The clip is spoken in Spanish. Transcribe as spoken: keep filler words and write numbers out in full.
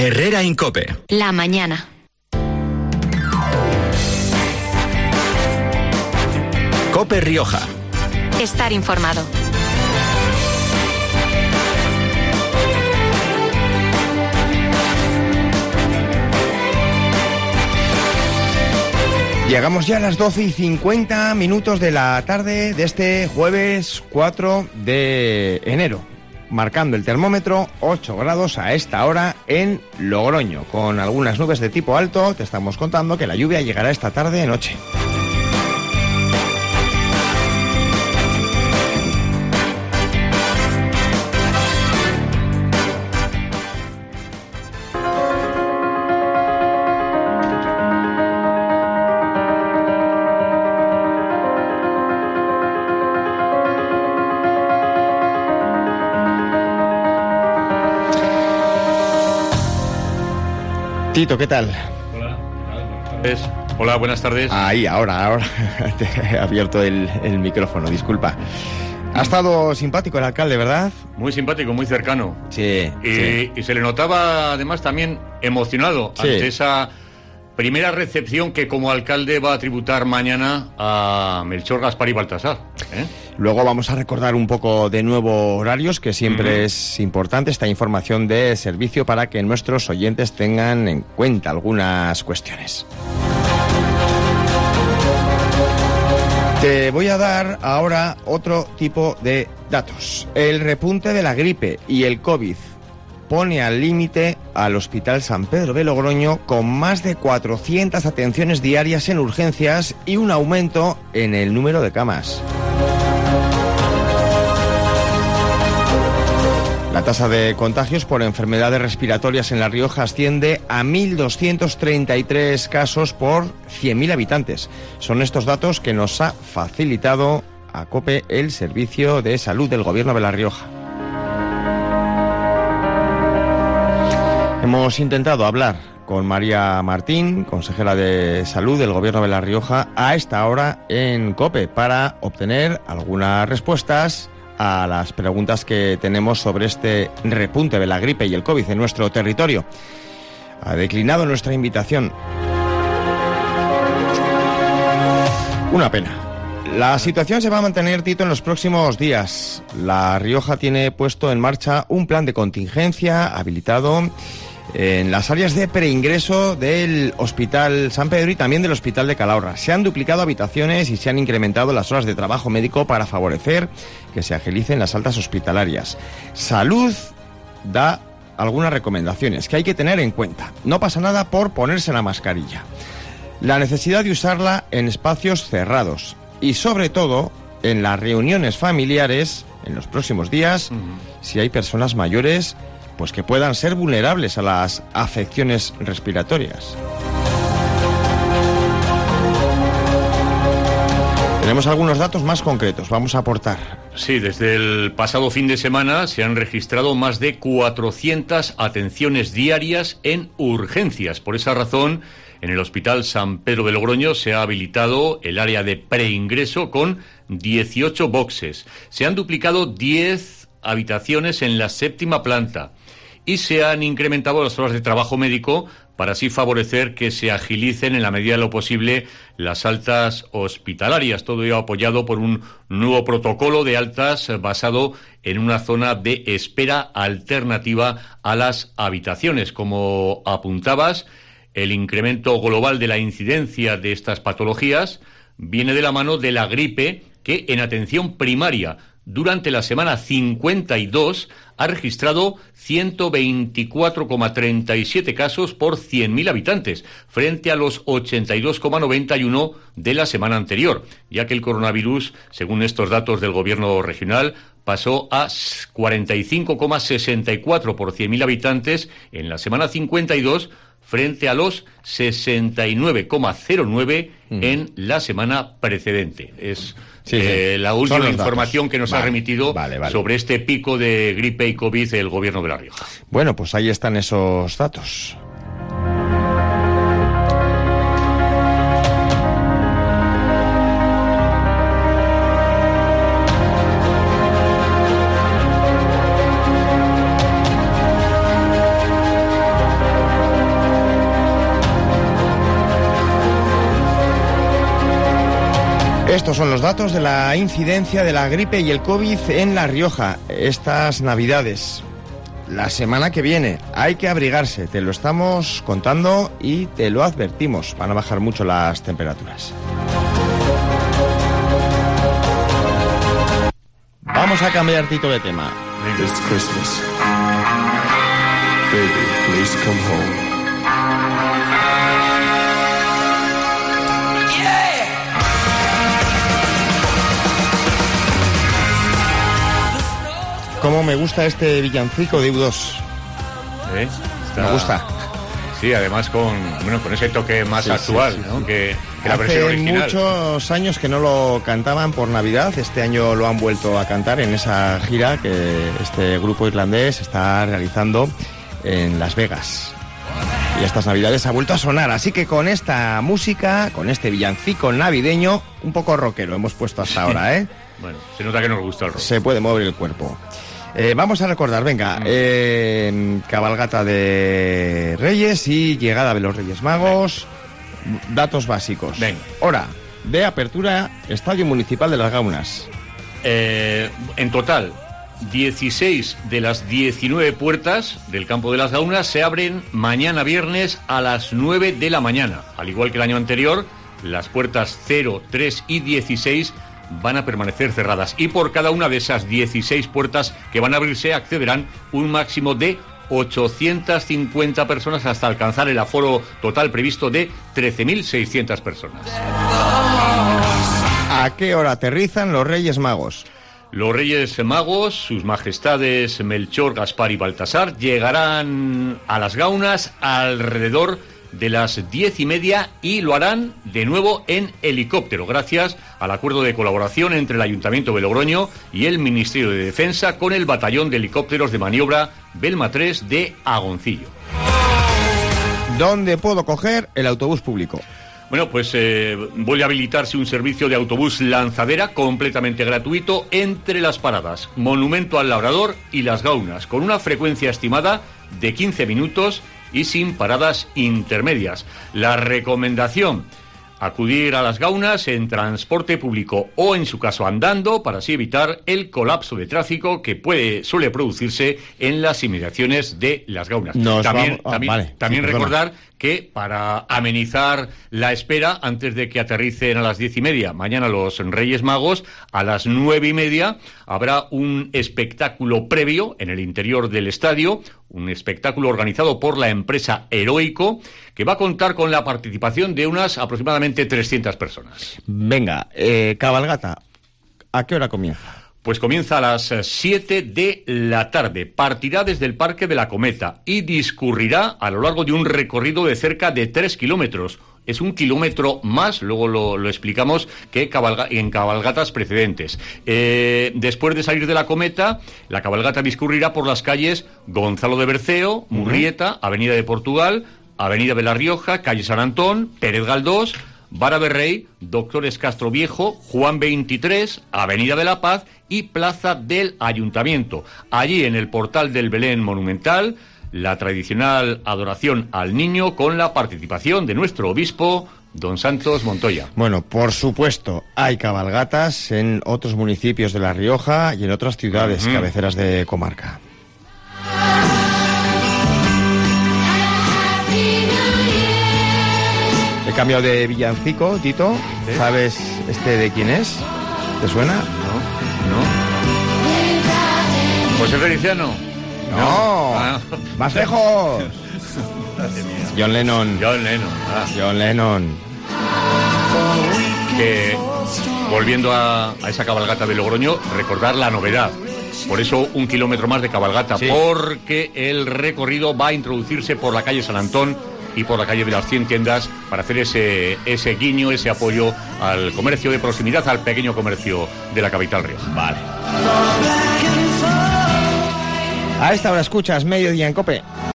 Herrera Incope. La mañana. Cope Rioja. Estar informado. Llegamos ya a las doce y cincuenta minutos de la tarde de este jueves cuatro de enero, marcando el termómetro ocho grados a esta hora en Logroño, con algunas nubes de tipo alto. Te estamos contando que la lluvia llegará esta tarde noche. Tito, ¿qué tal? Hola, buenas tardes. Hola, buenas tardes. Ahí, ahora, ahora te he abierto el, el micrófono, disculpa. Ha estado simpático el alcalde, ¿verdad? Muy simpático, muy cercano. Sí. Y, sí. y se le notaba además también emocionado sí. ante esa primera recepción que como alcalde va a tributar mañana a Melchor, Gaspar y Baltasar. ¿eh? Luego vamos a recordar un poco de nuevo horarios, que siempre uh-huh. es importante esta información de servicio para que nuestros oyentes tengan en cuenta algunas cuestiones. Te voy a dar ahora otro tipo de datos. El repunte de la gripe y el COVID pone al límite al Hospital San Pedro de Logroño, con más de cuatrocientas atenciones diarias en urgencias y un aumento en el número de camas. La tasa de contagios por enfermedades respiratorias en La Rioja asciende a mil doscientos treinta y tres casos por cien mil habitantes. Son estos datos que nos ha facilitado a COPE el Servicio de Salud del Gobierno de La Rioja. Hemos intentado hablar con María Martín, consejera de Salud del Gobierno de La Rioja, a esta hora en COPE, para obtener algunas respuestas a las preguntas que tenemos sobre este repunte de la gripe y el COVID en nuestro territorio. Ha declinado nuestra invitación. Una pena. La situación se va a mantener, Tito, en los próximos días. La Rioja tiene puesto en marcha un plan de contingencia habilitado en las áreas de preingreso del Hospital San Pedro y también del Hospital de Calahorra. Se han duplicado habitaciones y se han incrementado las horas de trabajo médico para favorecer que se agilicen las altas hospitalarias. Salud da algunas recomendaciones que hay que tener en cuenta. No pasa nada por ponerse la mascarilla. La necesidad de usarla en espacios cerrados y, sobre todo, en las reuniones familiares en los próximos días, uh-huh. si hay personas mayores pues que puedan ser vulnerables a las afecciones respiratorias. Tenemos algunos datos más concretos, vamos a aportar. Sí, desde el pasado fin de semana se han registrado más de cuatrocientas atenciones diarias en urgencias. Por esa razón, en el Hospital San Pedro de Logroño se ha habilitado el área de preingreso con dieciocho boxes. Se han duplicado diez habitaciones en la séptima planta y se han incrementado las horas de trabajo médico para así favorecer que se agilicen en la medida de lo posible las altas hospitalarias. Todo ello apoyado por un nuevo protocolo de altas basado en una zona de espera alternativa a las habitaciones. Como apuntabas, el incremento global de la incidencia de estas patologías viene de la mano de la gripe, que en atención primaria durante la semana cincuenta y dos ha registrado ciento veinticuatro coma treinta y siete casos por cien mil habitantes, frente a los ochenta y dos coma noventa y uno de la semana anterior, ya que el coronavirus, según estos datos del gobierno regional, pasó a cuarenta y cinco coma sesenta y cuatro por cien mil habitantes en la semana cincuenta y dos, frente a los sesenta y nueve coma cero nueve mm. en la semana precedente. Es sí, eh, sí. la última información datos. que nos vale, ha remitido vale, vale. sobre este pico de gripe y COVID del Gobierno de La Rioja. Bueno, pues ahí están esos datos. Estos son los datos de la incidencia de la gripe y el COVID en La Rioja estas Navidades. La semana que viene hay que abrigarse, te lo estamos contando y te lo advertimos. Van a bajar mucho las temperaturas. Vamos a cambiar, Tito, de tema. This Christmas, baby, please come home. Cómo me gusta este villancico de U dos. ¿Eh? Está... Me gusta. Sí, además con bueno con ese toque más sí, actual, sí, sí, ¿no? sí. Que, que la Hace versión original. muchos años que no lo cantaban por Navidad. Este año lo han vuelto a cantar en esa gira que este grupo irlandés está realizando en Las Vegas. Y estas Navidades ha vuelto a sonar. Así que con esta música, con este villancico navideño, un poco rockero hemos puesto hasta ahora, ¿eh? Bueno, se nota que nos gusta el rock. Se puede mover el cuerpo. Eh, vamos a recordar, venga, eh, cabalgata de Reyes y llegada de los Reyes Magos. Venga. Datos básicos. Venga. Hora de apertura, Estadio Municipal de Las Gaunas. Eh, en total, dieciséis de las diecinueve puertas del campo de Las Gaunas se abren mañana viernes a las nueve de la mañana. Al igual que el año anterior, las puertas cero, tres y dieciséis van a permanecer cerradas, y por cada una de esas dieciséis puertas que van a abrirse accederán un máximo de ochocientas cincuenta personas hasta alcanzar el aforo total previsto de trece mil seiscientas personas. ¿A qué hora aterrizan los Reyes Magos? Los Reyes Magos, sus majestades Melchor, Gaspar y Baltasar, llegarán a Las Gaunas alrededor de las diez y media y lo harán de nuevo en helicóptero, gracias al acuerdo de colaboración entre el Ayuntamiento de Logroño y el Ministerio de Defensa con el Batallón de Helicópteros de Maniobra Belma tres de Agoncillo. ¿Dónde puedo coger el autobús público? Bueno, pues eh, vuelve a habilitarse un servicio de autobús lanzadera completamente gratuito entre las paradas Monumento al Labrador y Las Gaunas, con una frecuencia estimada de quince minutos y sin paradas intermedias. La recomendación: acudir a Las Gaunas en transporte público o, en su caso, andando, para así evitar el colapso de tráfico que puede suele producirse en las inmediaciones de Las Gaunas. Nos también vamos... oh, también, vale. también sí, recordar que para amenizar la espera, antes de que aterricen a las diez y media mañana los Reyes Magos, a las nueve y media habrá un espectáculo previo en el interior del estadio, un espectáculo organizado por la empresa Heroico, que va a contar con la participación de unas aproximadamente trescientas personas. Venga, eh, cabalgata, ¿a qué hora comienza? Pues comienza a las siete de la tarde, partirá desde el Parque de la Cometa y discurrirá a lo largo de un recorrido de cerca de tres kilómetros. Es un kilómetro más, luego lo, lo explicamos, que cabalga, en cabalgatas precedentes. Eh, después de salir de la Cometa, la cabalgata discurrirá por las calles Gonzalo de Berceo, Murrieta, uh-huh. Avenida de Portugal, Avenida de La Rioja, Calle San Antón, Pérez Galdós, Vara Berrey, Doctores Castro Viejo, Juan veintitrés, Avenida de la Paz y Plaza del Ayuntamiento. Allí, en el portal del Belén Monumental, la tradicional adoración al niño con la participación de nuestro obispo, don Santos Montoya. Bueno, por supuesto, hay cabalgatas en otros municipios de La Rioja y en otras ciudades uh-huh. cabeceras de comarca. He cambiado de villancico, Tito. ¿Sí? ¿Sabes este de quién es? ¿Te suena? No, no. ¿José Feliciano? No, no. Ah. Más lejos. John Lennon. John Lennon. Ah. John Lennon. Que, volviendo a, a esa cabalgata de Logroño, recordar la novedad. Por eso un kilómetro más de cabalgata, sí. Porque el recorrido va a introducirse por la calle San Antón y por la calle de las cien tiendas para hacer ese, ese guiño, ese apoyo al comercio de proximidad, al pequeño comercio de la capital riojana. Vale. A esta hora escuchas Mediodía en COPE.